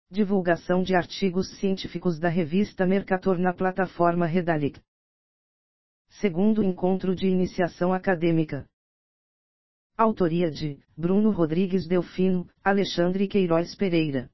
Divulgação de artigos científicos da revista Mercator na plataforma Redalyc. Segundo encontro de iniciação acadêmica. Autoria de Bruno Rodrigues Delfino, Alexandre Queiroz Pereira.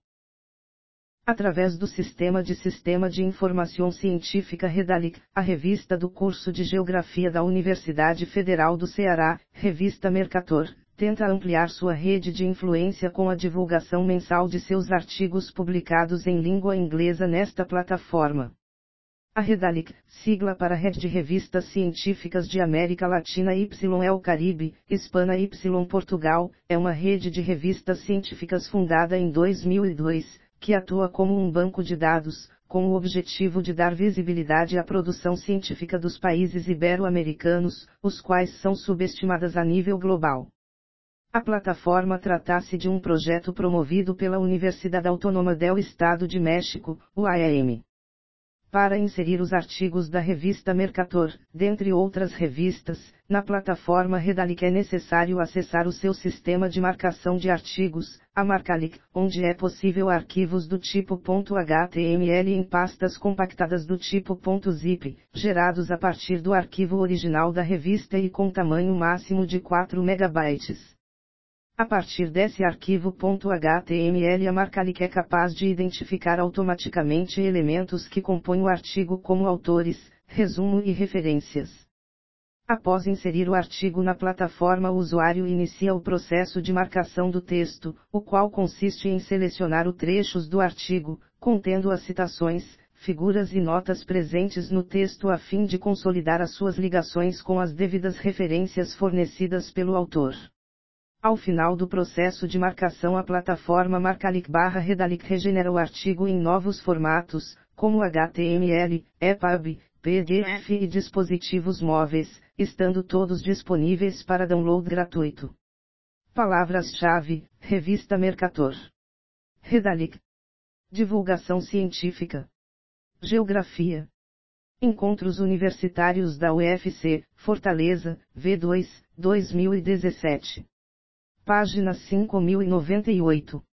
Através do Sistema de Informação Científica Redalyc, a revista do curso de Geografia da Universidade Federal do Ceará, Revista Mercator, tenta ampliar sua rede de influência com a divulgação mensal de seus artigos publicados em língua inglesa nesta plataforma. A Redalyc, sigla para Rede de Revistas Científicas de América Latina y Caribe, Hispana y Portugal, é uma rede de revistas científicas fundada em 2002, que atua como um banco de dados, com o objetivo de dar visibilidade à produção científica dos países ibero-americanos, os quais são subestimadas a nível global. A plataforma trata-se de um projeto promovido pela Universidade Autônoma do Estado de México, UAM. Para inserir os artigos da revista Mercator, dentre outras revistas, na plataforma Redalyc é necessário acessar o seu sistema de marcação de artigos, a Marcalyc, onde é possível arquivos do tipo .html em pastas compactadas do tipo .zip, gerados a partir do arquivo original da revista e com tamanho máximo de 4 MB. A partir desse arquivo .html, a Marcalyc é capaz de identificar automaticamente elementos que compõem o artigo como autores, resumo e referências. Após inserir o artigo na plataforma, o usuário inicia o processo de marcação do texto, o qual consiste em selecionar os trechos do artigo, contendo as citações, figuras e notas presentes no texto a fim de consolidar as suas ligações com as devidas referências fornecidas pelo autor. Ao final do processo de marcação, a plataforma Marcalyc/Redalyc regenera o artigo em novos formatos, como HTML, EPUB, PDF e dispositivos móveis, estando todos disponíveis para download gratuito. Palavras-chave: Revista Mercator, Redalyc, divulgação científica, geografia. Encontros Universitários da UFC, Fortaleza, V2, 2017. Página 5098.